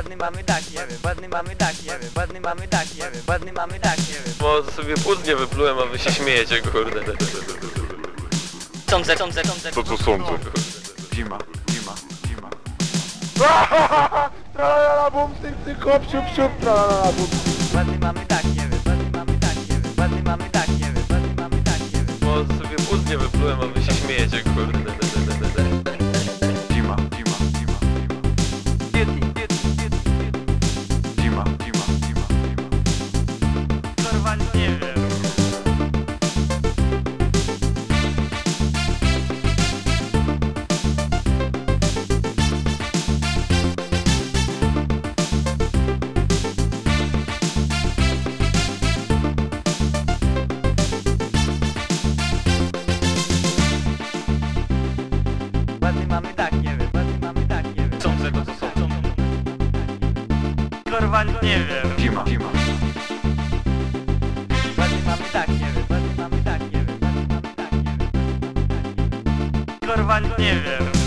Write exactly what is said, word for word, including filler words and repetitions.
ładny mamy dach, nie wiem, ładny mamy dach, nie wiem, ładny mamy dach, nie wiem, ładny mamy dach, nie wiem. Bo sobie płótnie wyplułem, a wy się śmiejecie, kurde. Sądzę, sądzę, sądzę. To co sądzę? Zima, zima, zima. Tralala bum, tyk, tyk, hop, siup, siup, tralala bum. Ładny mamy dach, nie wiem, ładny mamy dach, nie wiem, ładny mamy dach, nie wiem, ładny mamy dach, nie wiem. Bo sobie płótnie wyplułem, a wy się śmiejecie, kurde. Zima, zima, zima, zima. Zima, zima, zima, zima. Normalnie nie wiem. Ładny mamy dach, nie wiem, ładny mamy dach, nie wiem. Sądzę, to co sądzą? Normalnie nie wiem. Zima, zima. Ładny mamy dach, nie wiem, ładny mamy dach, nie wiem, ładny mamy dach, nie wiem. Normalnie nie wiem.